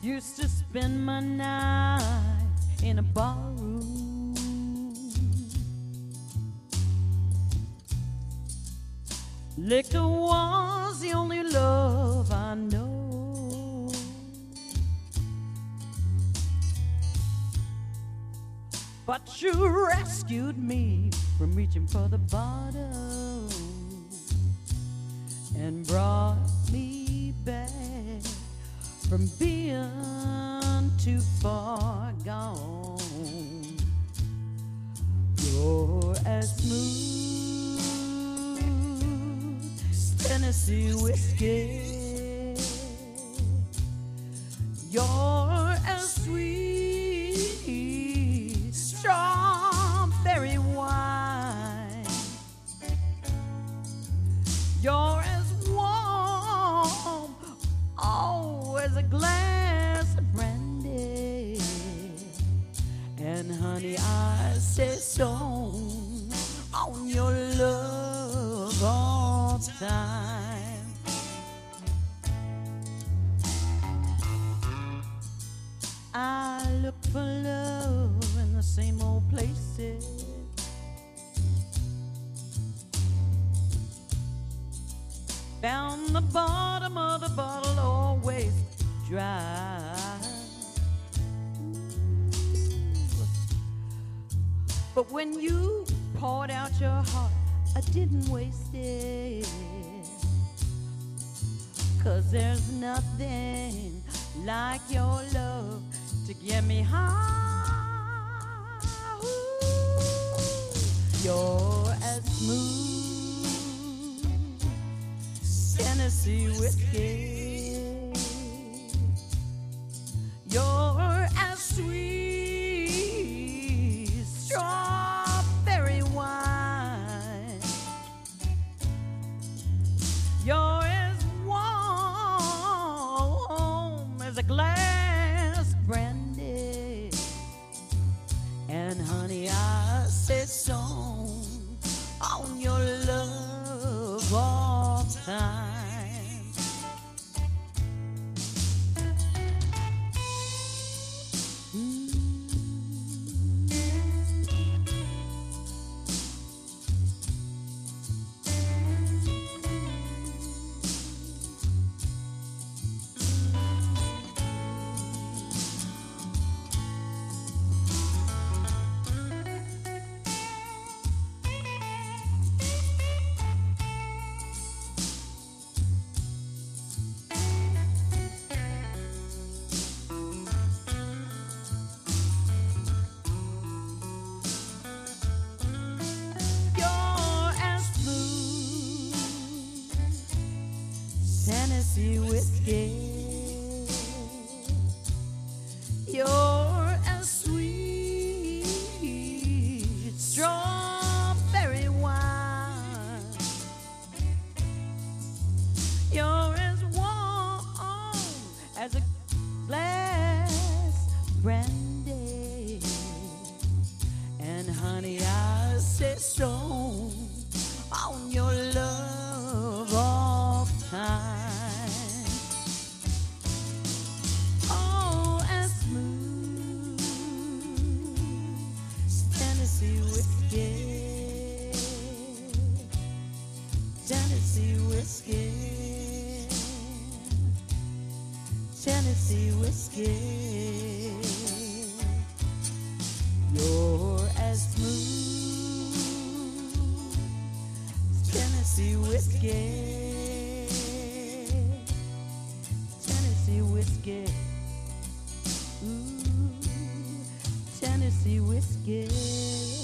Used to spend my nights in a ballroom. Liquor was the only love I know. But you rescued me from reaching for the bottom and brought me back from being too far gone. You're as smooth as Tennessee whiskey. You're as sweet strawberry wine. You're as warm, oh, as a glass of brandy. And honey, I say so on your love all the time. I look for love in the same old places. Found the bottom of the bottle always dry. But when you poured out your heart, I didn't waste it. 'Cause there's nothing like your love to get me high. Ooh, you're as smooth Tennessee whiskey. You're as sweet strawberry wine. You're as warm as a glass of brandy. And honey, I say so on your love all the time. Tennessee whiskey. You're as sweet strawberry wine. You're as warm as a glass of brandy. And honey, I say so on your love all the time. Tennessee whiskey, Tennessee whiskey. You're as smooth as Tennessee whiskey. Tennessee whiskey. Ooh, Tennessee whiskey.